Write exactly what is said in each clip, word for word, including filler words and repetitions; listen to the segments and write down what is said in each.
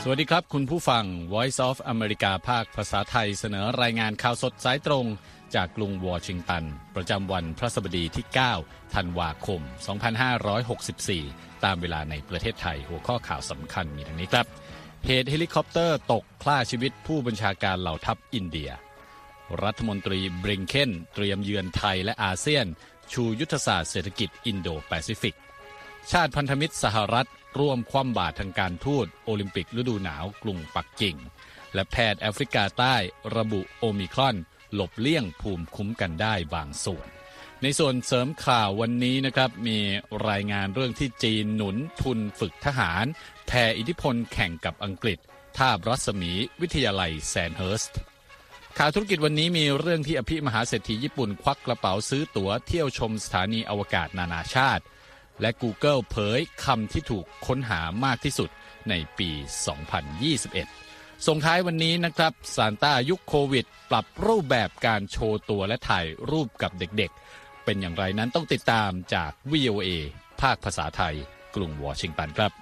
สวัสดีครับคุณผู้ฟัง Voice of America ภาคภาษาไทยเสนอรายงานข่าวสดสายตรงจากกรุงวอชิงตันประจำวันพฤหัสบดีที่เก้าธันวาคมสองพันห้าร้อยหกสิบสี่ตามเวลาในประเทศไทยหัวข้อข่าวสำคัญมีดังนี้ครับเหตุเฮลิคอปเตอร์ตกฆ่าชีวิตผู้บัญชาการเหล่าทัพอินเดียรัฐมนตรีบริงเคนเตรียมเยือนไทยและอาเซียนชูยุทธศาสตร์เศรษฐกิจอินโดแปซิฟิกชาติพันธมิตรสหรัฐร่วมคว่ำบาตรทางการทูตโอลิมปิกฤดูหนาวกรุงปักกิ่งและแพทย์แอฟริกาใต้ระบุโอมิครอนหลบเลี่ยงภูมิคุ้มกันได้บางส่วนในส่วนเสริมข่าววันนี้นะครับมีรายงานเรื่องที่จีนหนุนทุนฝึกทหารแผ่อิทธิพลแข่งกับอังกฤษทาบรัศมีวิทยาลัยแซนเฮิร์สต์ข่าวธุรกิจวันนี้มีเรื่องที่อภิมหาเศรษฐีญี่ปุ่นควักกระเป๋าซื้อตั๋วเที่ยวชมสถานีอวกาศนานาชาติและ Google เผยคำที่ถูกค้นหามากที่สุดในปี สองพันยี่สิบเอ็ด ส่งท้ายวันนี้นะครับซานต้ายุคโควิดปรับรูปแบบการโชว์ตัวและถ่ายรูปกับเด็กๆเป็นอย่างไรนั้นต้องติดตามจาก วี โอ เอ ภาคภาษาไทยกรุงวอชิงตันครับ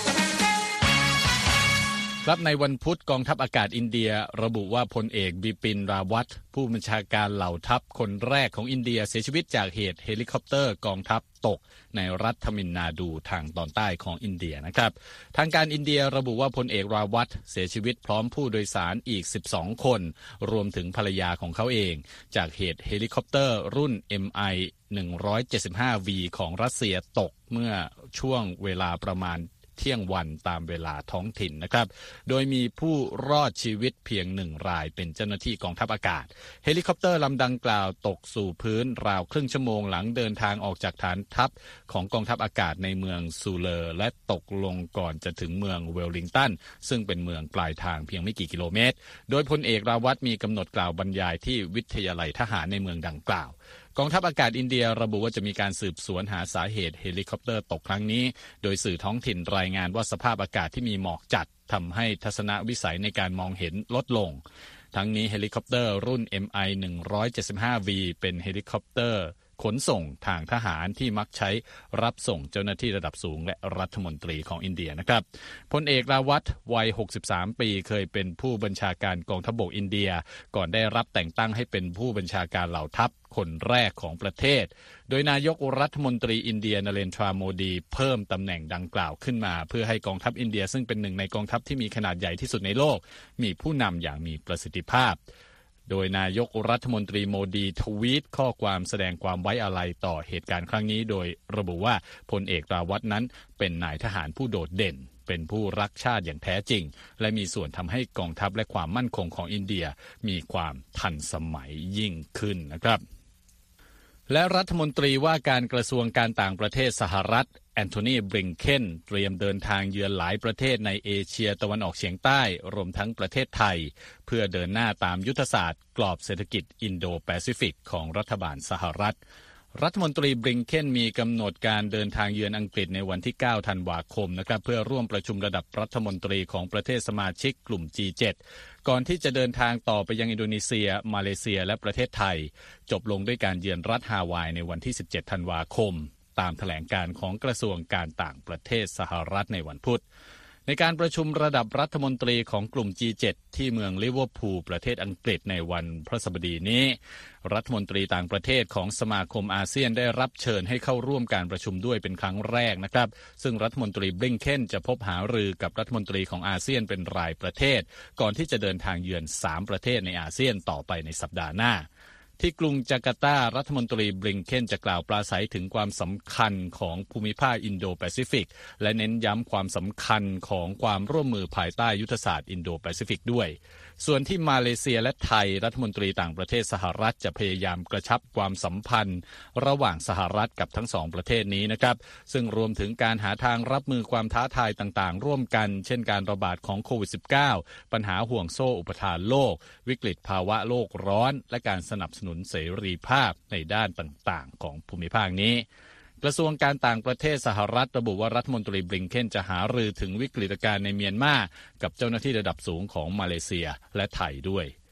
ครับในวันพุธกองทัพอากาศอินเดียระบุว่าพลเอกบิปินราวัตผู้บัญชาการเหล่าทัพคนแรกของอินเดียเสียชีวิตจากเหตุเฮลิคอปเตอร์กองทัพตกในรัฐทมิลนาดูทางตอนใต้ของอินเดียนะครับทางการอินเดียระบุว่าพลเอกราวัตเสียชีวิตพร้อมผู้โดยสารอีกสิบสองคนรวมถึงภรรยาของเขาเองจากเหตุเฮลิคอปเตอร์รุ่น เอ็ม ไอ หนึ่งร้อยเจ็ดสิบห้า วี ของรัสเซียตกเมื่อช่วงเวลาประมาณเที่ยงวันตามเวลาท้องถิ่นนะครับโดยมีผู้รอดชีวิตเพียงหนึ่งรายเป็นเจ้าหน้าที่กองทัพอากาศเฮลิคอปเตอร์ลำดังกล่าวตกสู่พื้นราวครึ่งชั่วโมงหลังเดินทางออกจากฐานทัพของกองทัพอากาศในเมืองซูเลอร์และตกลงก่อนจะถึงเมืองเวลลิงตันซึ่งเป็นเมืองปลายทางเพียงไม่กี่กิโลเมตรโดยพลเอกราวัตมีกำหนดกล่าวบรรยายที่วิทยาลัยทหารในเมืองดังกล่าวกองทัพอากาศอินเดียระบุว่าจะมีการสืบสวนหาสาเหตุเฮลิคอปเตอร์ตกครั้งนี้โดยสื่อท้องถิ่นรายงานว่าสภาพอากาศที่มีหมอกจัดทำให้ทัศนวิสัยในการมองเห็นลดลงทั้งนี้เฮลิคอปเตอร์รุ่น เอ็ม ไอ หนึ่งร้อยเจ็ดสิบห้า วี เป็นเฮลิคอปเตอร์ขนส่งทางทหารที่มักใช้รับส่งเจ้าหน้าที่ระดับสูงและรัฐมนตรีของอินเดียนะครับพลเอกราวัตวัยหกสิบสามปีเคยเป็นผู้บัญชาการกองทัพบกอินเดียก่อนได้รับแต่งตั้งให้เป็นผู้บัญชาการเหล่าทัพคนแรกของประเทศโดยนายกรัฐมนตรีอินเดียนเรนทราโมดีเพิ่มตำแหน่งดังกล่าวขึ้นมาเพื่อให้กองทัพอินเดียซึ่งเป็นหนึ่งในกองทัพที่มีขนาดใหญ่ที่สุดในโลกมีผู้นำอย่างมีประสิทธิภาพโดยนายกรัฐมนตรีโมดีทวีตข้อความแสดงความไว้อาลัยต่อเหตุการณ์ครั้งนี้โดยระบุว่าพลเอกราวัตนั้นเป็นนายทหารผู้โดดเด่นเป็นผู้รักชาติอย่างแท้จริงและมีส่วนทำให้กองทัพและความมั่นคงของอินเดียมีความทันสมัยยิ่งขึ้นนะครับและรัฐมนตรีว่าการกระทรวงการต่างประเทศสหรัฐแอนโทนีบริงเคนเตรียมเดินทางเยือนหลายประเทศในเอเชียตะวันออกเฉียงใต้รวมทั้งประเทศไทยเพื่อเดินหน้าตามยุทธศาสตร์กรอบเศรษฐกิจอินโดแปซิฟิกของรัฐบาลสหรัฐรัฐมนตรีบริงเคนมีกำหนดการเดินทางเยือนอังกฤษในวันที่เก้าธันวาคมนะครับเพื่อร่วมประชุมระดับรัฐมนตรีของประเทศสมาชิกกลุ่ม จี เจ็ด ก่อนที่จะเดินทางต่อไปยังอินโดนีเซียมาเลเซียและประเทศไทยจบลงด้วยการเยือนรัฐฮาวายในวันที่สิบเจ็ดธันวาคมตามแถลงการของกระทรวงการต่างประเทศสหรัฐในวันพุธในการประชุมระดับรัฐมนตรีของกลุ่ม จี เจ็ด ที่เมืองลิเวอร์พูลประเทศอังกฤษในวันพฤหัสบดีนี้รัฐมนตรีต่างประเทศของสมาคมอาเซียนได้รับเชิญให้เข้าร่วมการประชุมด้วยเป็นครั้งแรกนะครับซึ่งรัฐมนตรีบริงเคนจะพบหารือกับรัฐมนตรีของอาเซียนเป็นรายประเทศก่อนที่จะเดินทางเยือนสามประเทศในอาเซียนต่อไปในสัปดาห์หน้าที่กรุงจาการ์ตารัฐมนตรีบริงเคนจะกล่าวปราศัยถึงความสำคัญของภูมิภาคอินโดแปซิฟิกและเน้นย้ำความสำคัญของความร่วมมือภายใต้ยุทธศาสตร์อินโดแปซิฟิกด้วยส่วนที่มาเลเซียและไทยรัฐมนตรีต่างประเทศสหรัฐจะพยายามกระชับความสัมพันธ์ระหว่างสหรัฐกับทั้งสองประเทศนี้นะครับซึ่งรวมถึงการหาทางรับมือความท้าทายต่างๆร่วมกันเช่นการระบาดของโควิด สิบเก้า ปัญหาห่วงโซ่อุปทานโลกวิกฤตภาวะโลกร้อนและการสนับสนุนเสรีภาพในด้านต่างๆของภูมิภาคนี้กระทรวงการต่างประเทศสหรัฐระบุว่ารัฐมนตรีบริงเคนจะหารือถึงวิกฤตการณ์ในเมียนมากับเจ้าหน้าที่ระดับสูงของมาเลเซียและไทยด้วย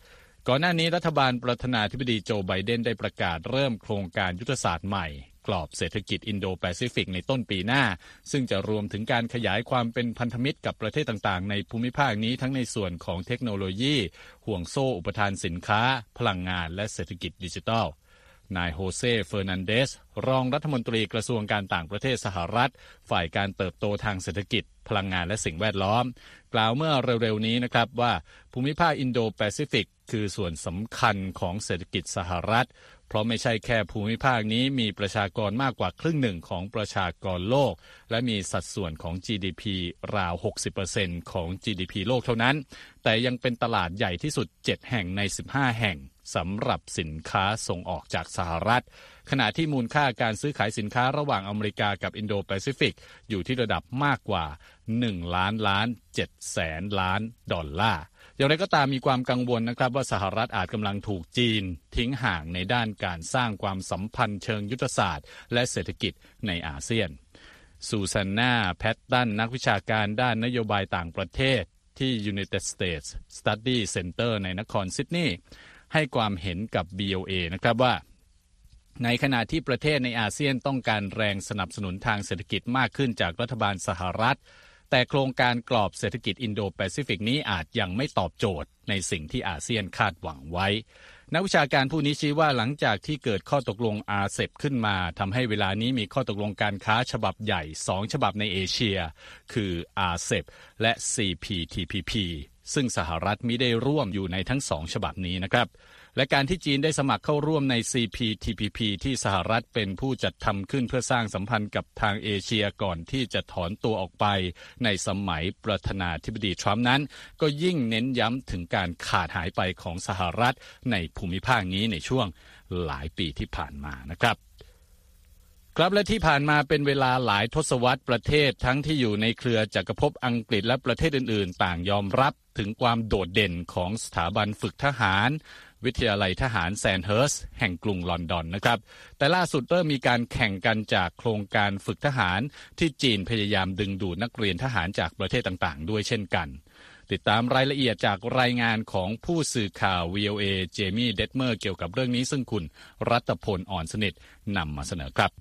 ก่อนหน้านี้รัฐบาลประธานาธิบดีโจไบเดนได้ประกาศเริ่มโครงการยุทธศาสตร์ใหม่กรอบเศรษฐกิจอินโดแปซิฟิกในต้นปีหน้าซึ่งจะรวมถึงการขยายความเป็นพันธมิตรกับประเทศต่างๆในภูมิภาคนี้ทั้งในส่วนของเทคโนโลยีห่วงโซ่อุปทานสินค้าพลังงานและเศรษฐกิจดิจิทัลนายโฮเซเฟอร์นันเดสรองรัฐมนตรีกระทรวงการต่างประเทศสหรัฐฝ่ายการเติบโตทางเศรษฐกิจพลังงานและสิ่งแวดล้อมกล่าวเมื่อเร็วๆนี้นะครับว่าภูมิภาคอินโดแปซิฟิกคือส่วนสำคัญของเศรษฐกิจสหรัฐเพราะไม่ใช่แค่ภูมิภาคนี้มีประชากรมากกว่าครึ่งหนึ่งของประชากรโลกและมีสัดส่วนของ จี ดี พี ราว หกสิบเปอร์เซ็นต์ ของ จี ดี พี โลกเท่านั้นแต่ยังเป็นตลาดใหญ่ที่สุดเจ็ดแห่งในสิบห้าแห่งสำหรับสินค้าส่งออกจากสหรัฐขณะที่มูลค่าการซื้อขายสินค้าระหว่างอเมริกากับอินโดแปซิฟิกอยู่ที่ระดับมากกว่าหนึ่งล้านล้านเจ็ดแสนล้านดอลลาร์อย่างไรก็ตามมีความกังวลนะครับว่าสหรัฐอาจกำลังถูกจีนทิ้งห่างในด้านการสร้างความสัมพันธ์เชิงยุทธศาสตร์และเศรษฐกิจในอาเซียนซูซานนาแพตตันนักวิชาการด้านนโยบายต่างประเทศที่ United States Study Center ในนครซิดนีย์ให้ความเห็นกับ บี โอ เอ นะครับว่าในขณะที่ประเทศในอาเซียนต้องการแรงสนับสนุนทางเศรษฐกิจมากขึ้นจากรัฐบาลสหรัฐแต่โครงการกรอบเศรษฐกิจอินโดแปซิฟิกนี้อาจยังไม่ตอบโจทย์ในสิ่งที่อาเซียนคาดหวังไว้นักวิชาการผู้นี้ชี้ว่าหลังจากที่เกิดข้อตกลง อาร์ เซ อี พี ขึ้นมาทำให้เวลานี้มีข้อตกลงการค้าฉบับใหญ่สองฉบับในเอเชียคือ อาร์ เซ อี พี และ ซี พี ที พี พี ซึ่งสหรัฐมิได้ร่วมอยู่ในทั้งสองฉบับนี้นะครับและการที่จีนได้สมัครเข้าร่วมใน ซี พี ที พี พี ที่สหรัฐเป็นผู้จัดทำขึ้นเพื่อสร้างสัมพันธ์กับทางเอเชียก่อนที่จะถอนตัวออกไปในสมัยประธานาธิบดีทรัมป์นั้นก็ยิ่งเน้นย้ำถึงการขาดหายไปของสหรัฐในภูมิภาคนี้ในช่วงหลายปีที่ผ่านมานะครับครับและที่ผ่านมาเป็นเวลาหลายทศวรรษประเทศทั้งที่อยู่ในเครือจักรภพอังกฤษและประเทศอื่นๆต่างยอมรับถึงความโดดเด่นของสถาบันฝึกทหารวิทยาลัยทหารแซนเฮิร์สแห่งกรุงลอนดอนนะครับแต่ล่าสุดเริ่มมีการแข่งกันจากโครงการฝึกทหารที่จีนพยายามดึงดูดนักเรียนทหารจากประเทศต่างๆด้วยเช่นกันติดตามรายละเอียดจากรายงานของผู้สื่อข่าว วี โอ เอ เจมี่เดดเมอร์เกี่ยวกับเรื่องนี้ซึ่งคุณรัตพลอ่อนสนิทนำมาเสนอครับ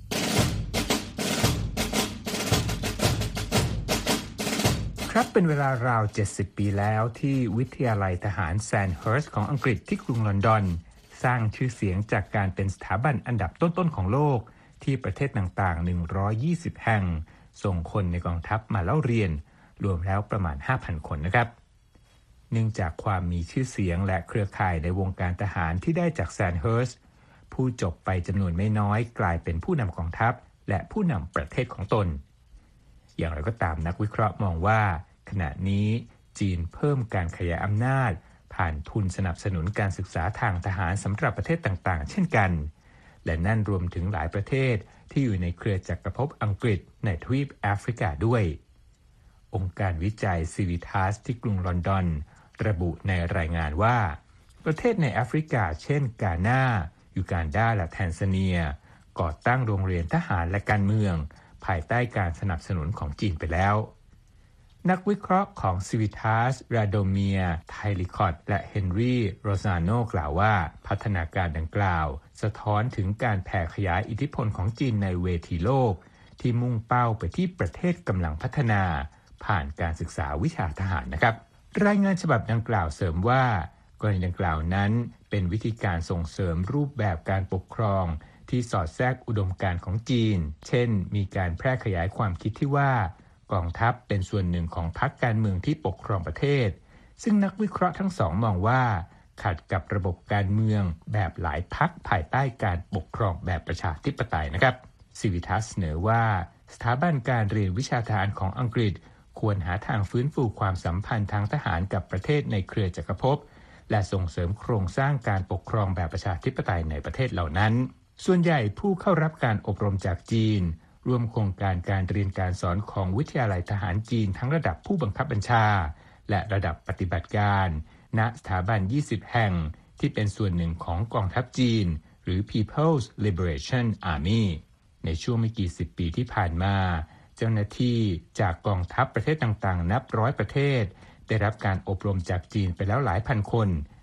ครับเป็นเวลาราวเจ็ดสิบปีแล้วที่วิทยาลัยทหารแซนเฮิร์สของอังกฤษที่กรุงลอนดอนสร้างชื่อเสียงจากการเป็นสถาบันอันดับต้นๆของโลกที่ประเทศต่างๆหนึ่งร้อยยี่สิบแห่งส่งคนในกองทัพมาเล่าเรียนรวมแล้วประมาณ ห้าพัน คนนะครับเนื่องจากความมีชื่อเสียงและเครือข่ายในวงการทหารที่ได้จากแซนเฮิร์สผู้จบไปจำนวนไม่น้อยกลายเป็นผู้นำกองทัพและผู้นำประเทศของตนอย่างไรก็ตามนักวิเคราะห์มองว่าขณะนี้จีนเพิ่มการขยายอำนาจผ่านทุนสนับสนุนการศึกษาทางทหารสำหรับประเทศต่างๆเช่นกันและนั่นรวมถึงหลายประเทศที่อยู่ในเครือจักรภพอังกฤษในทวีปแอฟริกาด้วยองค์การวิจัย Civitas ที่กรุงลอนดอนระบุในรายงานว่าประเทศในแอฟริกาเช่นกานายูกันดาและแทนซาเนียก่อตั้งโรงเรียนทหารและการเมืองภายใต้การสนับสนุนของจีนไปแล้วนักวิเคราะห์ของ Civitas ราโดเมียไทลิคอตและเฮนรี่โรซาโนกล่าวว่าพัฒนาการดังกล่าวสะท้อนถึงการแผ่ขยายอิทธิพลของจีนในเวทีโลกที่มุ่งเป้าไปที่ประเทศกำลังพัฒนาผ่านการศึกษาวิชาทหารนะครับรายงานฉบับดังกล่าวเสริมว่ากรณีดังกล่าวนั้นเป็นวิธีการส่งเสริมรูปแบบการปกครองที่สอดแทรกอุดมการณ์ของจีนเช่นมีการแพร่ขยายความคิดที่ว่ากองทัพเป็นส่วนหนึ่งของพรรคการเมืองที่ปกครองประเทศซึ่งนักวิเคราะห์ทั้งสองมองว่าขัดกับระบบการเมืองแบบหลายพรรคภายใต้การปกครองแบบประชาธิปไตยนะครับซิวิทัสเสนอว่าสถาบันการเรียนวิชาทหารของอังกฤษควรหาทางฟื้นฟูความสัมพันธ์ทางทหารกับประเทศในเครือจักรภพและส่งเสริมโครงสร้างการปกครองแบบประชาธิปไตยในประเทศเหล่านั้นส่วนใหญ่ผู้เข้ารับการอบรมจากจีนร่วมโครงการการเรียนการสอนของวิทยาลัยทหารจีนทั้งระดับผู้บังคับบัญชาและระดับปฏิบัติการณสถาบันยี่สิบแห่งที่เป็นส่วนหนึ่งของกองทัพจีนหรือ People's Liberation Army ในช่วงไม่กี่สิบปีที่ผ่านมาเจ้าหน้าที่จากกองทัพประเทศต่างๆนับร้อยประเทศได้รับการอบรมจากจีนไปแล้วหลายพันคน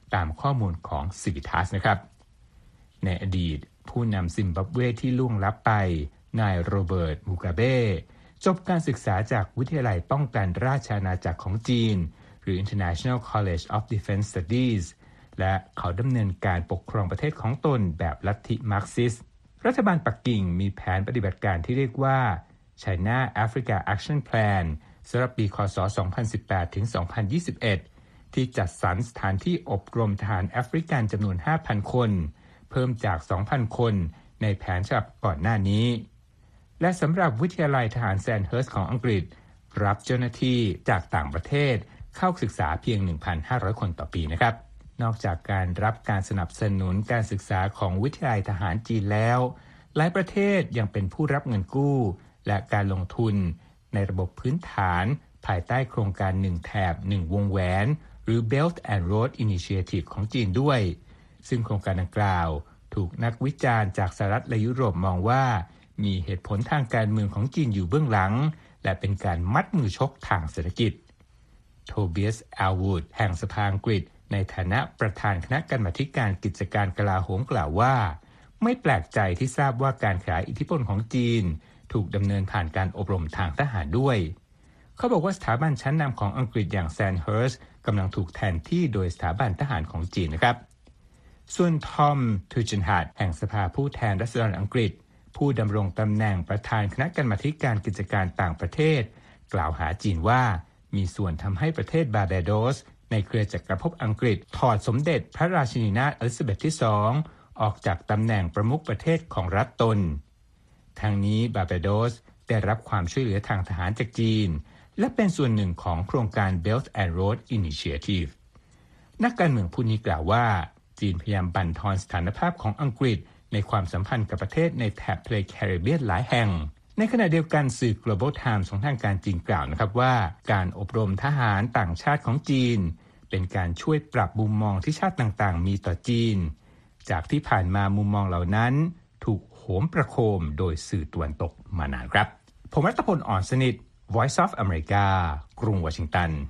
ตามข้อมูลของ Civitas นะครับในอดีตผู้นำซิมบับเวที่ล่วงลับไปนายโรเบิร์ต มูกาเบจบการศึกษาจากวิทยาลัยป้องกันราชอาณาจักรของจีนหรือ International College of Defense Studies และเขาดำเนินการปกครองประเทศของตนแบบลัทธิมาร์กซิสต์รัฐบาลปักกิ่งมีแผนปฏิบัติการที่เรียกว่า China Africa Action Plan สำหรับปีค.ศ. สองพันสิบแปดถึงสองพันยี่สิบเอ็ด ที่จัดสรรสถานที่อบรมทหารแอฟริกันจำนวน ห้าพัน คนเพิ่มจาก สองพัน คนในแผนฉบับก่อนหน้านี้และสำหรับวิทยาลัยทหารแซนเฮิร์สของอังกฤษรับเจ้าหน้าที่จากต่างประเทศเข้าศึกษาเพียง หนึ่งพันห้าร้อย คนต่อปีนะครับนอกจากการรับการสนับสนุนการศึกษาของวิทยาลัยทหารจีนแล้วหลายประเทศยังเป็นผู้รับเงินกู้และการลงทุนในระบบพื้นฐานภายใต้โครงการหนึ่งแถบหนึ่งวงแหวนหรือ Belt and Road Initiative ของจีนด้วยซึ่งโครงการดังกล่าวถูกนักวิจารณ์จากสหรัฐและยุโรปมองว่ามีเหตุผลทางการเมืองของจีนอยู่เบื้องหลังและเป็นการมัดมือชกทางเศรษฐกิจโทเบียส อัลวูดแห่งสภาอังกฤษในฐานะประธานคณะกรรมาธิการกิจการกลาโหมกล่าวว่าไม่แปลกใจที่ทราบว่าการขยายอิทธิพลของจีนถูกดำเนินผ่านการอบรมทางทหารด้วยเขาบอกว่าสถาบันชั้นนำของอังกฤษอย่างแซนเฮิร์สกำลังถูกแทนที่โดยสถาบันทหารของจีนนะครับส่วนทอม ทูจินฮาร์ดแห่งสภาผู้แทนราษฎรอังกฤษผู้ดำรงตำแหน่งประธานคณะกรรมาธิการกิจการต่างประเทศกล่าวหาจีนว่ามีส่วนทำให้ประเทศบาร์บาโดสในเครือจักรภพอังกฤษถอดสมเด็จพระราชินีนาถอลิซาเบธที่สองออกจากตำแหน่งประมุขประเทศของรัฐตนทางนี้บาร์บาโดสได้รับความช่วยเหลือทางทหารจากจีนและเป็นส่วนหนึ่งของโครงการ Belt and Road Initiative นักการเมืองผู้นี้กล่าวว่าจีนพยายามบั่นทอนสถานภาพของอังกฤษในความสัมพันธ์กับประเทศในแถบทะเลแคริบเบียนหลายแห่งในขณะเดียวกันสื่อ Global Times ของทางการจีนกล่าวนะครับว่าการอบรมทหารต่างชาติของจีนเป็นการช่วยปรับมุมมองที่ชาติต่างๆมีต่อจีนจากที่ผ่านมามุมมองเหล่านั้นถูกโหมประโคมโดยสื่อตะวันตกมานานครับผมรัตพล อ่อนสนิท Voice of America กรุงวอชิงตัน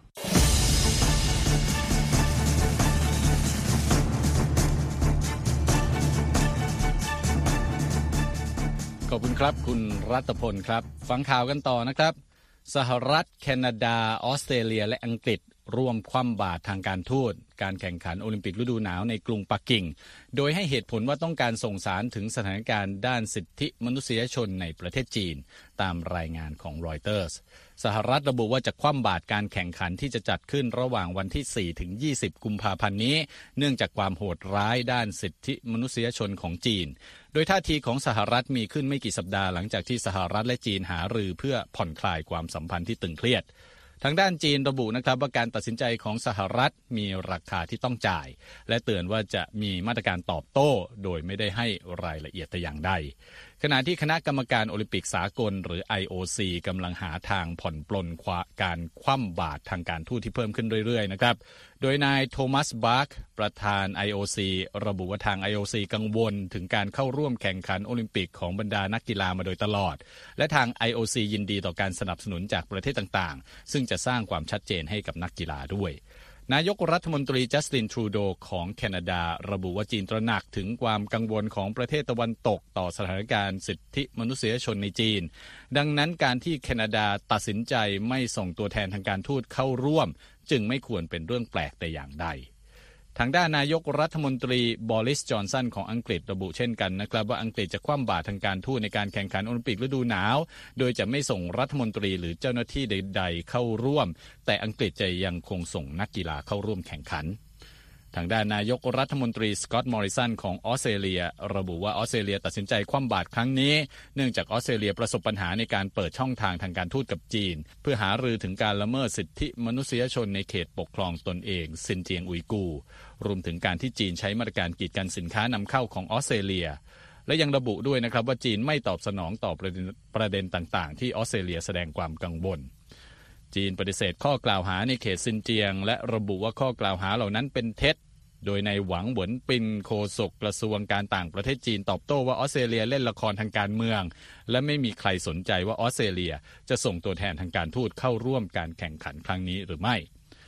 ขอบคุณครับคุณรัตพลครับฟังข่าวกันต่อนะครับสหรัฐแคนาดาออสเตรเลียและอังกฤษร่วมคว่ำบาตรทางการทูตการแข่งขันโอลิมปิกฤดูหนาวในกรุงปักกิ่งโดยให้เหตุผลว่าต้องการส่งสารถึงสถานการณ์ด้านสิทธิมนุษยชนในประเทศจีนตามรายงานของรอยเตอร์สสหรัฐระบุว่าจะคว่ำบาตรการแข่งขันที่จะจัดขึ้นระหว่างวันที่สี่ถึงยี่สิบกุมภาพันธ์นี้เนื่องจากความโหดร้ายด้านสิทธิมนุษยชนของจีนโดยท่าทีของสหรัฐมีขึ้นไม่กี่สัปดาห์หลังจากที่สหรัฐและจีนหารือเพื่อผ่อนคลายความสัมพันธ์ที่ตึงเครียดทางด้านจีนระบุนะครับว่าการตัดสินใจของสหรัฐมีราคาที่ต้องจ่ายและเตือนว่าจะมีมาตรการตอบโต้โดยไม่ได้ให้รายละเอียดแต่อย่างใดขณะที่คณะกรรมการโอลิมปิกสากลหรือ ไอ โอ ซี กำลังหาทางผ่อนปลนการคว่ำบาตรทางการทูตที่เพิ่มขึ้นเรื่อยๆนะครับโดยนายโทมัสบาร์กประธาน ไอ โอ ซี ระบุว่าทาง ไอ โอ ซี กังวลถึงการเข้าร่วมแข่งขันโอลิมปิกของบรรดานักกีฬามาโดยตลอดและทาง ไอ โอ ซี ยินดีต่อการสนับสนุนจากประเทศต่างๆซึ่งจะสร้างความชัดเจนให้กับนักกีฬาด้วยนายกรัฐมนตรีจัสติน ทรูโดของแคนาดาระบุว่าจีนตระหนักถึงความกังวลของประเทศตะวันตกต่อสถานการณ์สิทธิมนุษยชนในจีนดังนั้นการที่แคนาดาตัดสินใจไม่ส่งตัวแทนทางการทูตเข้าร่วมจึงไม่ควรเป็นเรื่องแปลกแต่อย่างใดทางด้านนายกรัฐมนตรีบอริส จอนสันของอังกฤษระบุเช่นกันนะครับว่าอังกฤษจะคว่ำบาตรทางการทูตในการแข่งขันโอลิมปิกฤดูหนาวโดยจะไม่ส่งรัฐมนตรีหรือเจ้าหน้าที่ใดๆเข้าร่วมแต่อังกฤษจะยังคงส่งนักกีฬาเข้าร่วมแข่งขันทางด้านนายกรัฐมนตรีสก็อตต์ มอริสันของออสเตรเลียระบุว่าออสเตรเลียตัดสินใจคว่ำบาตรครั้งนี้เนื่องจากออสเตรเลียประสบปัญหาในการเปิดช่องทางทางการทูตกับจีนเพื่อหารือถึงการละเมิดสิทธิมนุษยชนในเขตปกครองตนเองซินเจียงอุยกูร์รวมถึงการที่จีนใช้มาตรการกีดกันสินค้านำเข้าของออสเตรเลียและยังระบุด้วยนะครับว่าจีนไม่ตอบสนองต่อประเด็นประเด็นต่างๆที่ออสเตรเลียแสดงความกังวลจีนปฏิเสธข้อกล่าวหาในเขตซินเจียงและระบุว่าข้อกล่าวหาเหล่านั้นเป็นเท็จโดยในหวังเหวินปินโฆษกกระทรวงการต่างประเทศจีนตอบโต้ว่าออสเตรเลียเล่นละครทางการเมืองและไม่มีใครสนใจว่าออสเตรเลียจะส่งตัวแทนทางการทูตเข้าร่วมการแข่งขันครั้งนี้หรือไม่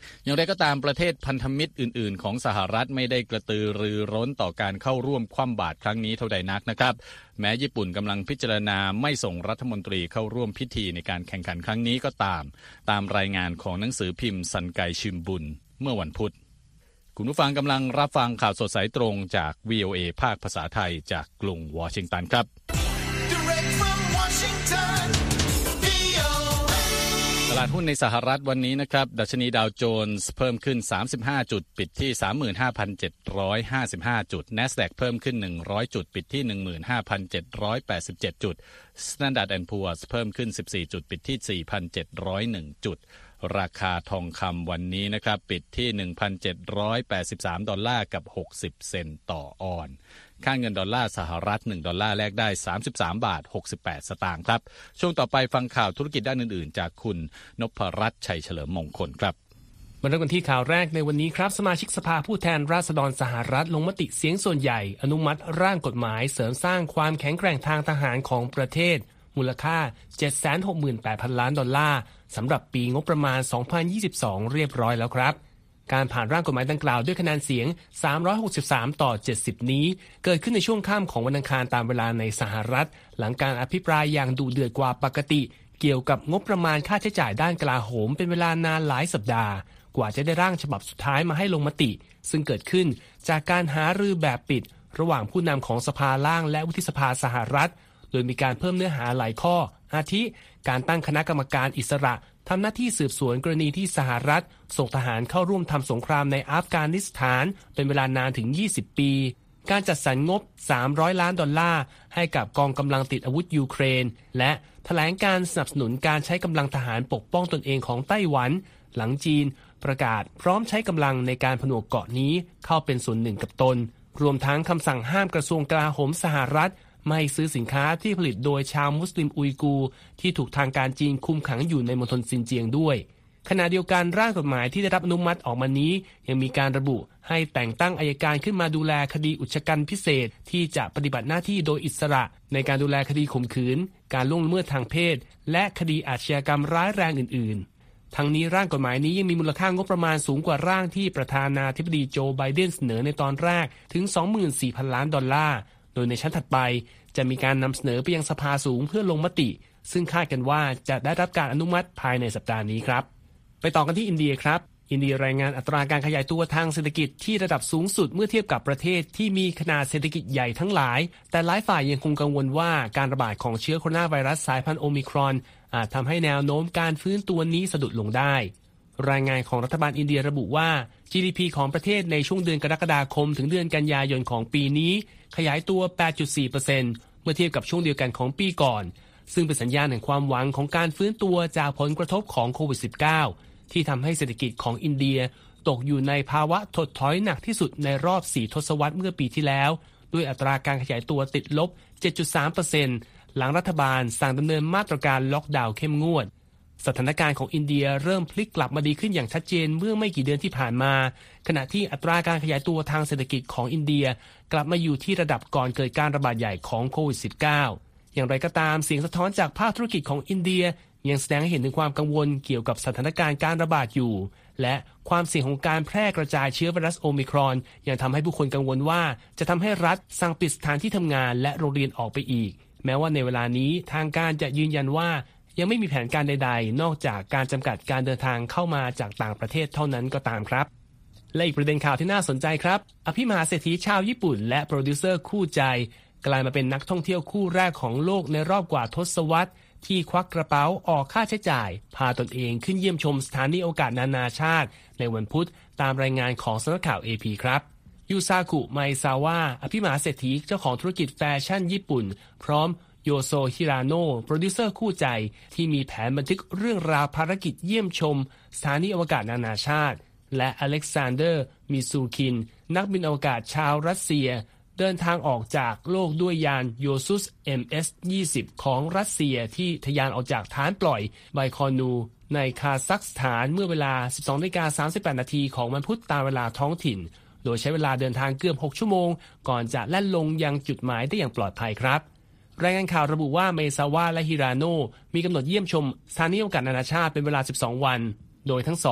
อย่างไรก็ตามประเทศพันธมิตรอื่นๆของสหรัฐไม่ได้กระตือรือร้นต่อการเข้าร่วมคว่ำบาตรครั้งนี้เท่าใดนักนะครับแม้ญี่ปุ่นกำลังพิจารณาไม่ส่งรัฐมนตรีเข้าร่วมพิธีในการแข่งขันครั้งนี้ก็ตามตามรายงานของหนังสือพิมพ์ซันไกชิมบุนเมื่อวันพุธคุณผู้ฟังกำลังรับฟังข่าวสดสายตรงจาก วี โอ เอ ภาคภาษาไทยจากกรุงวอชิงตันครับตลาดหุ้นในสหรัฐวันนี้นะครับดัชนีดาวโจนส์เพิ่มขึ้นสามสิบห้าจุดปิดที่ สามหมื่นห้าพันเจ็ดร้อยห้าสิบห้า จุด NASDAQ เพิ่มขึ้นหนึ่งร้อยจุดปิดที่ หนึ่งหมื่นห้าพันเจ็ดร้อยแปดสิบเจ็ด จุด Standard แอนด์ Poor's เพิ่มขึ้นสิบสี่จุดปิดที่ สี่พันเจ็ดร้อยเอ็ด จุดราคาทองคำวันนี้นะครับปิดที่ หนึ่งพันเจ็ดร้อยแปดสิบสาม ดอลลาร์กับหกสิบเซนต์ต่อออนซ์ค่าเงินดอลลาร์สหรัฐหนึ่งดอลลาร์แลกได้สามสิบสามบาทหกสิบแปดสตางค์ครับช่วงต่อไปฟังข่าวธุรกิจด้านอื่นๆจากคุณนพรัตน์ชัยเฉลิมมงคลครับมาเริ่มกันที่ข่าวแรกในวันนี้ครับสมาชิกสภาผู้แทนราษฎรสหรัฐลงมติเสียงส่วนใหญ่อนุมัติร่างกฎหมายเสริมสร้างความแข็งแกร่งทางทหารของประเทศมูลค่า เจ็ดแสนหกหมื่นแปดพัน ล้านดอลลาร์สำหรับปีงบประมาณ สองพันยี่สิบสอง เรียบร้อยแล้วครับการผ่านร่างกฎหมายดังกล่าวด้วยคะแนนเสียงสามร้อยหกสิบสามต่อเจ็ดสิบนี้เกิดขึ้นในช่วงค่ำของวันอังคารตามเวลาในสหรัฐหลังการอภิปรายอย่างดุเดือดกว่าปกติเกี่ยวกับงบประมาณค่าใช้จ่ายด้านกลาโหมเป็นเวลานานหลายสัปดาห์กว่าจะได้ร่างฉบับสุดท้ายมาให้ลงมติซึ่งเกิดขึ้นจากการหารือแบบปิดระหว่างผู้นำของสภาล่างและวุฒิสภาสหรัฐโดยมีการเพิ่มเนื้อหาหลายข้ออาทิการตั้งคณะกรรมการอิสระทำหน้าที่สืบสวนกรณีที่สหรัฐส่งทหารเข้าร่วมทำสงครามในอัฟกานิสถานเป็นเวลานานถึงยี่สิบปีการจัดสรรงบสามร้อยล้านดอลลาร์ให้กับกองกำลังติดอาวุธยูเครนและแถลงการสนับสนุนการใช้กำลังทหารปกป้องตนเองของไต้หวันหลังจีนประกาศพร้อมใช้กำลังในการผนวกเกาะนี้เข้าเป็นส่วนหนึ่งกับตนรวมทั้งคำสั่งห้ามกระทรวงกลาโหมสหรัฐไม่ซื้อสินค้าที่ผลิตโดยชาวมุสลิมอุยกูร์ที่ถูกทางการจีนคุมขังอยู่ในมณฑลซินเจียงด้วยขณะเดียวกันร่างกฎหมายที่ได้รับอนุมัติออกมานี้ยังมีการระบุให้แต่งตั้งอัยการขึ้นมาดูแลคดีอุกชะกันพิเศษที่จะปฏิบัติหน้าที่โดยอิสระในการดูแลคดีข่มขืนการล่วงละเมิดทางเพศและคดีอาชญากรรมร้ายแรงอื่นๆทั้งนี้ร่างกฎหมายนี้ยังมีมูลค่างบประมาณสูงกว่าร่างที่ประธานาธิบดีโจไบเดนเสนอในตอนแรกถึง สองหมื่นสี่พัน ล้านดอลลาร์โดยในชั้นถัดไปจะมีการนำเสนอไปยังสภาสูงเพื่อลงมติซึ่งคาดกันว่าจะได้รับการอนุมัติภายในสัปดาห์นี้ครับไปต่อกันที่อินเดียครับอินเดียรายงานอัตราการขยายตัวทางเศรษฐกิจที่ระดับสูงสุดเมื่อเทียบกับประเทศที่มีขนาดเศรษฐกิจใหญ่ทั้งหลายแต่หลายฝ่ายยังคงกังวลว่าการระบาดของเชื้อโคโรนาไวรัสสายพันธุ์โอมิครอนอาจทำให้แนวโน้มการฟื้นตัวนี้สะดุดลงได้รายงานของรัฐบาลอินเดียระบุว่า จี ดี พี ของประเทศในช่วงเดือนกรกฎาคมถึงเดือนกันยายนของปีนี้ขยายตัว แปดจุดสี่เปอร์เซ็นต์ เมื่อเทียบกับช่วงเดียวกันของปีก่อนซึ่งเป็นสัญญาณแห่งความหวังของการฟื้นตัวจากผลกระทบของโควิด สิบเก้า ที่ทำให้เศรษฐกิจของอินเดียตกอยู่ในภาวะถดถอยหนักที่สุดในรอบสี่ทศวรรษเมื่อปีที่แล้วด้วยอัตราการขยายตัวติดลบ เจ็ดจุดสามเปอร์เซ็นต์ หลังรัฐบาลสั่งดำเนินมาตรการล็อกดาวน์เข้มงวดสถานการณ์ของอินเดียเริ่มพลิกกลับมาดีขึ้นอย่างชัดเจนเมื่อไม่กี่เดือนที่ผ่านมาขณะที่อัตราการขยายตัวทางเศรษฐกิจของอินเดียกลับมาอยู่ที่ระดับก่อนเกิดการระบาดใหญ่ของโควิด สิบเก้า อย่างไรก็ตามเสียงสะท้อนจากภาคธุรกิจของอินเดียยังแสดงให้เห็นถึงความกังวลเกี่ยวกับสถานการณ์การระบาดอยู่และความเสี่ยงของการแพร่กระจายเชื้อไวรัสโอมิครอนยังทำให้ผู้คนกังวลว่าจะทำให้รัฐสั่งปิดสถานที่ทำงานและโรงเรียนออกไปอีกแม้ว่าในเวลานี้ทางการจะยืนยันว่ายังไม่มีแผนการใดๆนอกจากการจำกัดการเดินทางเข้ามาจากต่างประเทศเท่านั้นก็ตามครับและอีกประเด็นข่าวที่น่าสนใจครับอภิมหาเศรษฐีชาวญี่ปุ่นและโปรดิวเซอร์คู่ใจกลายมาเป็นนักท่องเที่ยวคู่แรกของโลกในรอบกว่าทศวรรษที่ควักกระเป๋าออกค่าใช้จ่ายพาตนเองขึ้นเยี่ยมชมสถานีอวกาศนานาชาติในวันพุธตามรายงานของสำนักข่าว เอ พี ครับยูซากุไมซาวะอภิมหาเศรษฐีเจ้าของธุรกิจแฟชั่นญี่ปุ่นพร้อมโยโซฮิราโนะโปรดิวเซอร์คู่ใจที่มีแผนบันทึกเรื่องราวภารกิจเยี่ยมชมสถานีอวกาศนานาชาติและอเล็กซานเดอร์มิซูคินนักบินอวกาศชาวรัสเซียเดินทางออกจากโลกด้วยยานโยซุส เอ็ม เอส ยี่สิบ ของรัสเซียที่ทะยานออกจากฐานปล่อยไบคอนูในคาซัคสถานเมื่อเวลา สิบสองนาฬิกาสามสิบแปดนาทีของวันพุธตามเวลาท้องถิ่นโดยใช้เวลาเดินทางเกือบหกชั่วโมงก่อนจะแล่นลงยังจุดหมายได้อย่างปลอดภัยครับรายงานข่าวระบุว่าเมซาวะและฮิราโนะมีกำหนดเยี่ยมชมสถานีอวกาศนานาชาติเป็นเวลาสิบสองวันโดยทั้งสอง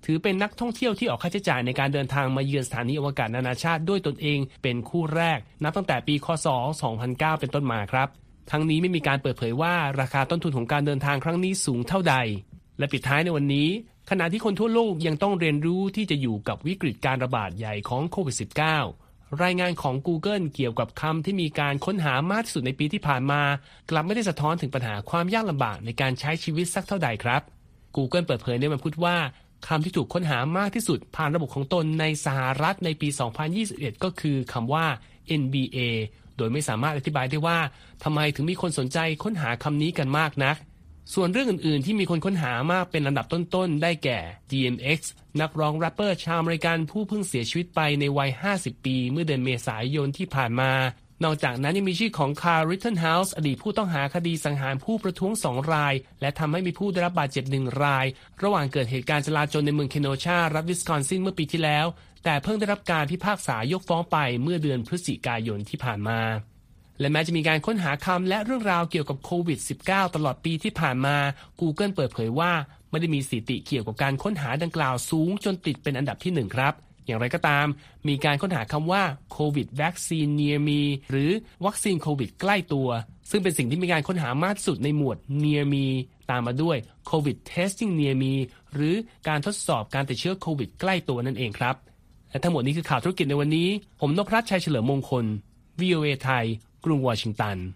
ถือเป็นนักท่องเที่ยวที่ออกค่าใช้จ่ายในการเดินทางมาเยือนสถานีอวกาศนานาชาติด้วยตนเองเป็นคู่แรกนับตั้งแต่ปีค.ศ. สองพันเก้า เป็นต้นมาครับทั้งนี้ไม่มีการเปิดเผยว่าราคาต้นทุนของการเดินทางครั้งนี้สูงเท่าใดและปิดท้ายในวันนี้ขณะที่คนทั่วโลกยังต้องเรียนรู้ที่จะอยู่กับวิกฤตการระบาดใหญ่ของโควิด สิบเก้า รายงานของ Google เกี่ยวกับคำที่มีการค้นหามากที่สุดในปีที่ผ่านมากลับไม่ได้สะท้อนถึงปัญหาความยากลำบากในการใช้ชีวิตสักเท่าใดครับ Google เปิดเผยในวันพุธว่าคำที่ถูกค้นหามากที่สุดผ่านระบบของตนในสหรัฐในปี สองพันยี่สิบเอ็ด ก็คือคำว่า เอ็น บี เอ โดยไม่สามารถอธิบายได้ว่าทำไมถึงมีคนสนใจค้นหาคำนี้กันมากนักส่วนเรื่องอื่นๆที่มีคนค้นหามากเป็นลำดับต้นๆได้แก่ ดี เอ็ม เอ็กซ์ นักร้องแรปเปอร์ชาวอเมริกันผู้เพิ่งเสียชีวิตไปในวัยห้าสิบปีเมื่อเดือนเมษายนที่ผ่านมานอกจากนั้นยังมีชื่อของคาร์ล ริตเทิลเฮาส์อดีตผู้ต้องหาคดีสังหารผู้ประท้วงสองรายและทำให้มีผู้ได้รับบาดเจ็บหนึ่งรายระหว่างเกิดเหตุการณ์จลาจลในเมืองเคโนชารัฐวิสคอนซินเมื่อปีที่แล้วแต่เพิ่งได้รับการพิพากษายกฟ้องไปเมื่อเดือนพฤศจิกายนที่ผ่านมาและแม้จะมีการค้นหาคำและเรื่องราวเกี่ยวกับโควิด สิบเก้า ตลอดปีที่ผ่านมา Google เปิดเผยว่าไม่ได้มีสถิติเกี่ยวกับการค้นหาดังกล่าวสูงจนติดเป็นอันดับที่หนึ่งครับอย่างไรก็ตามมีการค้นหาคำว่า COVID Vaccine Near Me หรือวัคซีนโควิดใกล้ตัวซึ่งเป็นสิ่งที่มีการค้นหามากที่สุดในหมวด Near Me ตามมาด้วย COVID Testing Near Me หรือการทดสอบการติดเชื้อโควิดใกล้ตัวนั่นเองครับและทั้งหมดนี้คือข่าวธุรกิจในวันนี้ผมนพรัตน์ชัยเฉลิมมงคล วี โอ เอ ไทยกรุงวอชิงตัน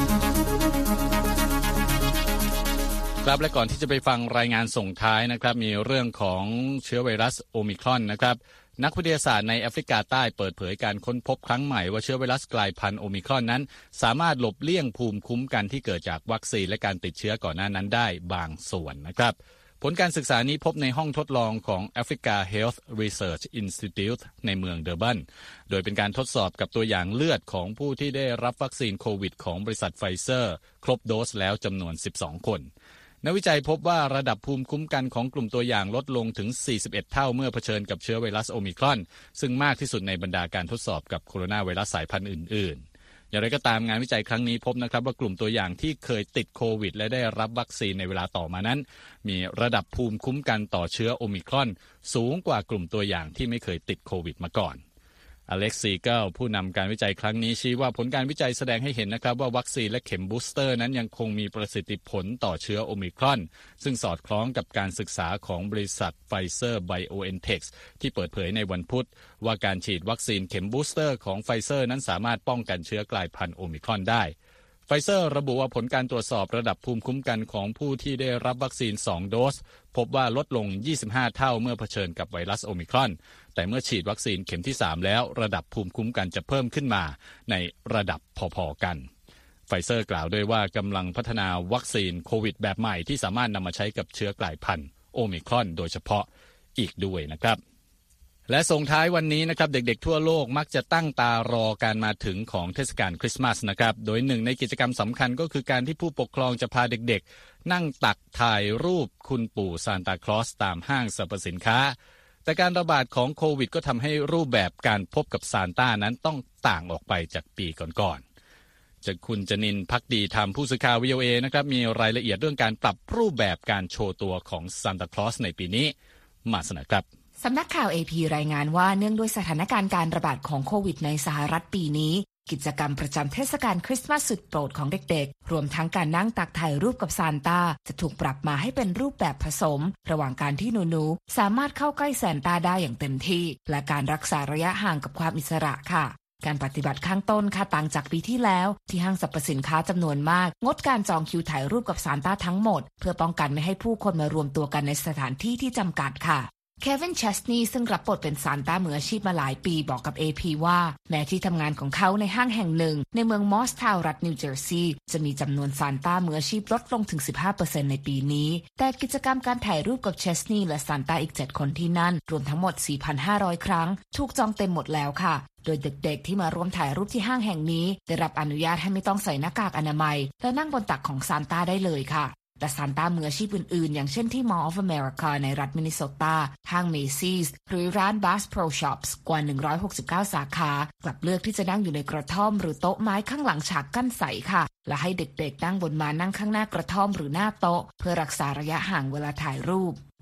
ครับและก่อนที่จะไปฟังรายงานส่งท้ายนะครับมีเรื่องของเชื้อไวรัสโอมิครอนนะครับนักวิทยาศาสตร์ในแอฟริกาใต้เปิดเผยการค้นพบครั้งใหม่ว่าเชื้อไวรัสกลายพันธุ์โอมิครอนนั้นสามารถหลบเลี่ยงภูมิคุ้มกันที่เกิดจากวัคซีนและการติดเชื้อก่อนหน้านั้นได้บางส่วนนะครับผลการศึกษานี้พบในห้องทดลองของ Africa Health Research Institute ในเมืองเดอร์บันโดยเป็นการทดสอบกับตัวอย่างเลือดของผู้ที่ได้รับวัคซีนโควิดของบริษัทไฟเซอร์ครบโดสแล้วจำนวนสิบสองคนนักวิจัยพบว่าระดับภูมิคุ้มกันของกลุ่มตัวอย่างลดลงถึงสี่สิบเอ็ดเท่าเมื่อเผชิญกับเชื้อไวรัสโอมิครอนซึ่งมากที่สุดในบรรดาการทดสอบกับโคโรนาไวรัสสายพันธุ์อื่นๆอย่างไรก็ตามงานวิจัยครั้งนี้พบนะครับว่ากลุ่มตัวอย่างที่เคยติดโควิดและได้รับวัคซีนในเวลาต่อมานั้นมีระดับภูมิคุ้มกันต่อเชื้อโอมิครอนสูงกว่ากลุ่มตัวอย่างที่ไม่เคยติดโควิดมาก่อนอเล็กซ์ ซีเกิลผู้นำการวิจัยครั้งนี้ชี้ว่าผลการวิจัยแสดงให้เห็นนะครับว่าวัคซีนและเข็มบูสเตอร์นั้นยังคงมีประสิทธิผลต่อเชื้อโอมิครอนซึ่งสอดคล้องกับการศึกษาของบริษัทไฟเซอร์ไบโอเอ็นเทคที่เปิดเผยในวันพุธว่าการฉีดวัคซีนเข็มบูสเตอร์ของไฟเซอร์นั้นสามารถป้องกันเชื้อกลายพันธุ์โอมิครอนได้ไฟเซอร์ระบุว่าผลการตรวจสอบระดับภูมิคุ้มกันของผู้ที่ได้รับวัคซีนสองโดสพบว่าลดลงยี่สิบห้าเท่าเมื่อเผชิญกับไวรัสโอมิครอนแต่เมื่อฉีดวัคซีนเข็มที่สามแล้วระดับภูมิคุ้มกันจะเพิ่มขึ้นมาในระดับพอๆกันไฟเซอร์กล่าวด้วยว่ากำลังพัฒนาวัคซีนโควิดแบบใหม่ที่สามารถนำมาใช้กับเชื้อกลายพันธุ์โอมิครอนโดยเฉพาะอีกด้วยนะครับและส่งท้ายวันนี้นะครับเด็กๆทั่วโลกมักจะตั้งตารอการมาถึงของเทศกาลคริสต์มาสนะครับโดยหนึ่งในกิจกรรมสำคัญก็คือการที่ผู้ปกครองจะพาเด็กๆนั่งตักถ่ายรูปคุณปู่ซานตาคลอสตามห้างสรรพสินค้าแต่การระบาดของโควิดก็ทำให้รูปแบบการพบกับซานต้านั้นต้องต่างออกไปจากปีก่อนๆจากคุณจนินทร์ภักดีธรรมผู้สื่อข่าว วี โอ เอ นะครับมีรายละเอียดเรื่องการปรับรูปแบบการโชว์ตัวของซานตาคลอสในปีนี้มาเสนอครับสำนักข่าว เอ พี รายงานว่าเนื่องด้วยสถานการณ์การระบาดของโควิดในสหรัฐปีนี้กิจกรรมประจำเทศกาลคริสต์มาสสุดโปรดของเด็กๆรวมทั้งการนั่งตักถ่ายรูปกับซานต้าจะถูกปรับมาให้เป็นรูปแบบผสมระหว่างการที่หนูๆสามารถเข้าใกล้ซานต้าได้อย่างเต็มที่และการรักษาระยะห่างกับความอิสระค่ะการปฏิบัติข้างต้นค่ะต่างจากปีที่แล้วที่ห้างสรรพสินค้าจำนวนมากงดการจองคิวถ่ายรูปกับซานต้าทั้งหมดเพื่อป้องกันไม่ให้ผู้คนมารวมตัวกันในสถานที่ที่จำกัดค่ะเควิน เชสนีย์ซึ่งรับบทเป็นซานต้ามืออาชีพมาหลายปีบอกกับ เอ พี ว่าแม้ที่ทำงานของเขาในห้างแห่งหนึ่งในเมืองมอสทาวน์รัฐนิวเจอร์ซีย์จะมีจำนวนซานต้ามืออาชีพลดลงถึง สิบห้าเปอร์เซ็นต์ ในปีนี้แต่กิจกรรมการถ่ายรูปกับเชสนีย์และซานต้าอีกเจ็ดคนที่นั่นรวมทั้งหมด สี่พันห้าร้อย ครั้งถูกจองเต็มหมดแล้วค่ะโดยเด็กๆที่มาร่วมถ่ายรูปที่ห้างแห่งนี้ได้รับอนุญาตให้ไม่ต้องใส่หน้ากากอนามัยและนั่งบนตักของซานต้าได้เลยค่ะแต่ซานต้ามืออาชีพอื่นๆอย่างเช่นที่ Mall of America ในรัฐมินนิโซตาห้าง Macy's หรือร้าน Bass Pro Shops กว่าหนึ่งร้อยหกสิบเก้าสาขากลับเลือกที่จะนั่งอยู่ในกระท่อมหรือโต๊ะไม้ข้างหลังฉากกั้นใสค่ะและให้เด็กๆนั่งบนม้านั่งข้างหน้ากระท่อมหรือหน้าโต๊ะเพื่อรักษาระยะห่างเวลาถ่ายรูป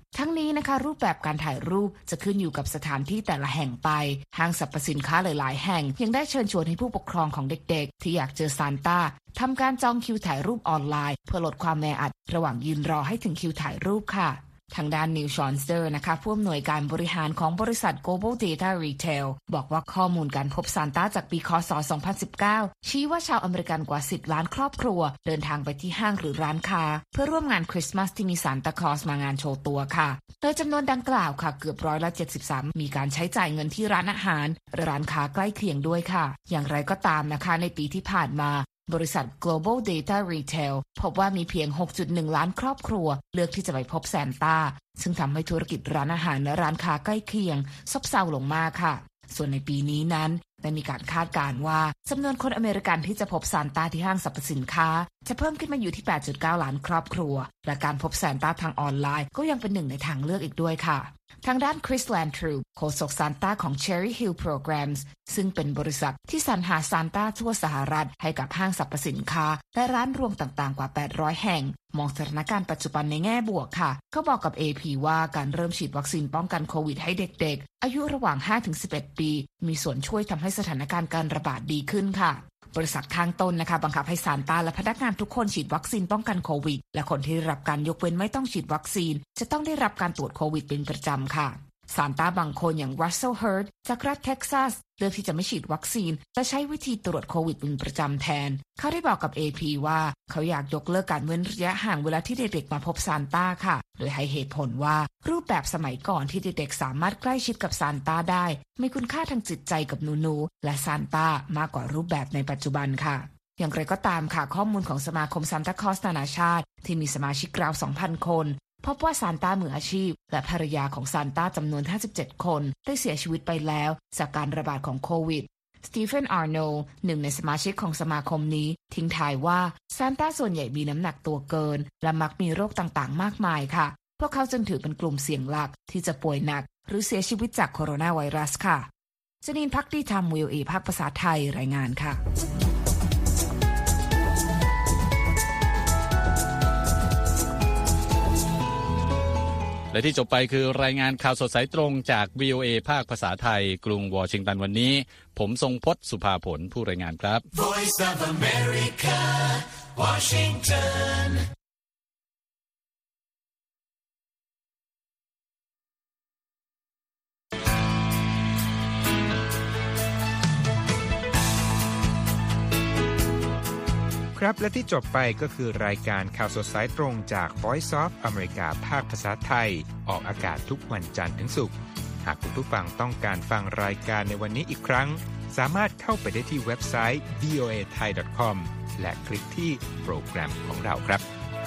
ทั้งนี้นะคะรูปแบบการถ่ายรูปจะขึ้นอยู่กับสถานที่แต่ละแห่งไปห้างสรรพสินค้าหลายๆแห่งยังได้เชิญชวนให้ผู้ปกครองของเด็กๆที่อยากเจอซานต้าทำการจองคิวถ่ายรูปออนไลน์เพื่อลดความแออัดระหว่างยืนรอให้ถึงคิวถ่ายรูปค่ะทางด้านนิวชอนสเตอร์นะคะผู้อำนวยการบริหารของบริษัท Global Data Retail บอกว่าข้อมูลการพบซานต้าจากปีค.ศ. สองพันสิบเก้าชี้ว่าชาวอเมริกันกว่าสิบล้านครอบครัวเดินทางไปที่ห้างหรือร้านค้าเพื่อร่วมงานคริสต์มาสที่มีซานตาคลอสมางานโชว์ตัวค่ะโดยจำนวนดังกล่าวค่ะเกือบร้อยละเจ็ดสิบสามมีการใช้จ่ายเงินที่ร้านอาหารร้านค้าใกล้เคียงด้วยค่ะอย่างไรก็ตามนะคะในปีที่ผ่านมาบริษัท Global Data Retail พบว่ามีเพียง หกจุดหนึ่ง ล้านครอบครัวเลือกที่จะไปพบซานต้าซึ่งทำให้ธุรกิจร้านอาหารและร้านค้าใกล้เคียงซบเซาลงมากค่ะส่วนในปีนี้นั้นได้มีการคาดการณ์ว่าจำนวนคนอเมริกันที่จะพบซานต้าที่ห้างสรรพสินค้าจะเพิ่มขึ้นมาอยู่ที่ แปดจุดเก้า ล้านครอบครัวและการพบซานต้าทางออนไลน์ก็ยังเป็นหนึ่งในทางเลือกอีกด้วยค่ะทางด้านคริสแลนทรูโฆษกซานต้าของ Cherry Hill Programs ซึ่งเป็นบริษัทที่สรรหาซานต้าทั่วสหรัฐให้กับห้างสรรพสินค้าและร้านรวงต่างๆกว่าแปดร้อยแห่งมองสถานการณ์ปัจจุบันในแง่บวกค่ะเขาบอกกับ เอ พี ว่าการเริ่มฉีดวัคซีนป้องกันโควิดให้เด็กๆอายุระหว่าง ห้าถึงสิบเอ็ด ปีมีส่วนช่วยทำให้สถานการณ์การระบาดดีขึ้นค่ะบริษัทข้างต้นนะคะบังคับให้ซานต้าและพนักงานทุกคนฉีดวัคซีนป้องกันโควิดและคนที่ได้รับการยกเว้นไม่ต้องฉีดวัคซีนจะต้องได้รับการตรวจโควิดเป็นประจำค่ะซานต้าบางคนอย่าง Russell Hurd จากรัฐเท็กซัสเลือกที่จะไม่ฉีดวัคซีนและใช้วิธีตรวจโควิดเป็นประจำแทนเขาได้บอกกับ เอ พี ว่าเขาอยากยกเลิกการเว้นระยะห่างเวลาที่เด็กๆมาพบซานต้าค่ะโดยให้เหตุผลว่ารูปแบบสมัยก่อนที่เด็กๆสามารถใกล้ชิดกับซานต้าได้มีคุณค่าทางจิตใจกับหนูๆและซานต้ามากกว่ารูปแบบในปัจจุบันค่ะอย่างไรก็ตามค่ะข้อมูลของสมาคมซานตาคลอสนานาชาติที่มีสมาชิกราว สองพัน คนพบว่าซานต้ามืออาชีพและภรรยาของซานต้าจำนวนห้าสิบเจ็ดคนได้เสียชีวิตไปแล้วจากการระบาดของโควิดสตีเฟนอาร์โนลด์หนึ่งในสมาชิกของสมาคมนี้ทิ้งท้ายว่าซานต้าส่วนใหญ่มีน้ำหนักตัวเกินและมักมีโรคต่างๆมากมายค่ะพวกเขาจึงถือเป็นกลุ่มเสี่ยงหลักที่จะป่วยหนักหรือเสียชีวิตจากโคโรนาไวรัสค่ะจนินภักดีธรรม วี โอ เอ ภาคภาษาไทยรายงานค่ะและที่จบไปคือรายงานข่าวสดสายตรงจาก วี โอ เอ ภาคภาษาไทยกรุงวอชิงตันวันนี้ผมทรงพจน์สุภาผลผู้รายงานครับ Voice of America Washington ครับและที่จบไปก็คือรายการข่าวสดสายตรงจาก Voice of America ภาคภาษาไทยออกอากาศทุกวันจันทร์ถึงศุกร์หากคุณผู้ฟังต้องการฟังรายการในวันนี้อีกครั้งสามารถเข้าไปได้ที่เว็บไซต์ วี โอ เอ ไทย ดอท คอม และคลิกที่โปรแกรมของเราครับ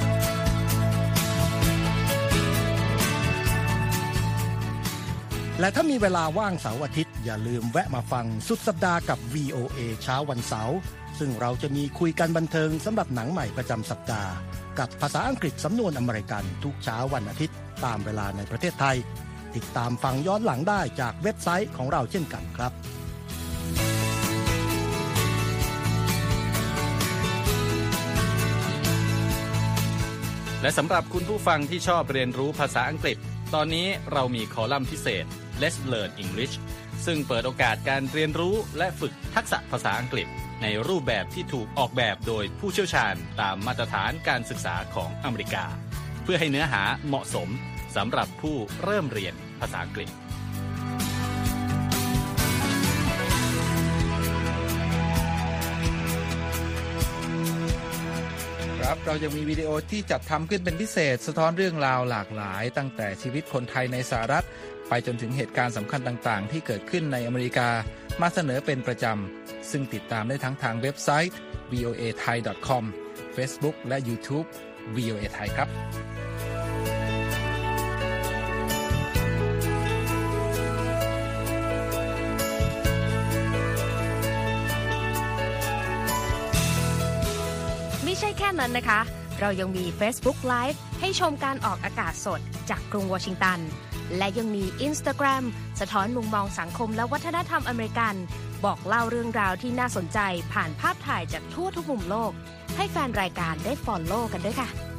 และถ้ามีเวลาว่างเสาร์อาทิตย์อย่าลืมแวะมาฟังสุดสัปดาห์กับ วี โอ เอ เช้าวันเสาร์ซึ่งเราจะมีคุยกันบันเทิงสำหรับหนังใหม่ประจำสัปดาห์กับภาษาอังกฤษสำนวนอเมริกันทุกเช้าวันอาทิตย์ตามเวลาในประเทศไทยติดตามฟังย้อนหลังได้จากเว็บไซต์ของเราเช่นกันครับและสำหรับคุณผู้ฟังที่ชอบเรียนรู้ภาษาอังกฤษตอนนี้เรามีคอลัมน์พิเศษ Let's Learn English ซึ่งเปิดโอกาสการเรียนรู้และฝึกทักษะภาษาอังกฤษในรูปแบบที่ถูกออกแบบโดยผู้เชี่ยวชาญตามมาตรฐานการศึกษาของอเมริกาเพื่อให้เนื้อหาเหมาะสมสำหรับผู้เริ่มเรียนภาษาอังกฤษครับเรายังมีวิดีโอที่จัดทำขึ้นเป็นพิเศษสะท้อนเรื่องราวหลากหลายตั้งแต่ชีวิตคนไทยในสหรัฐไปจนถึงเหตุการณ์สำคัญต่างๆที่เกิดขึ้นในอเมริกามาเสนอเป็นประจำซึ่งติดตามได้ทั้งทางเว็บไซต์ วี โอ เอ ไทย ดอท คอม Facebook และ YouTube วี โอ เอ ไทยครับไม่ใช่แค่นั้นนะคะเรายังมี Facebook Live ให้ชมการออกอากาศสดจากกรุงวอชิงตันและยังมี Instagram สะท้อนมุมมองสังคมและวัฒนธรรมอเมริกันบอกเล่าเรื่องราวที่น่าสนใจผ่านภาพถ่ายจากทั่วทุกมุมโลกให้แฟนรายการได้ follow กันด้วยค่ะ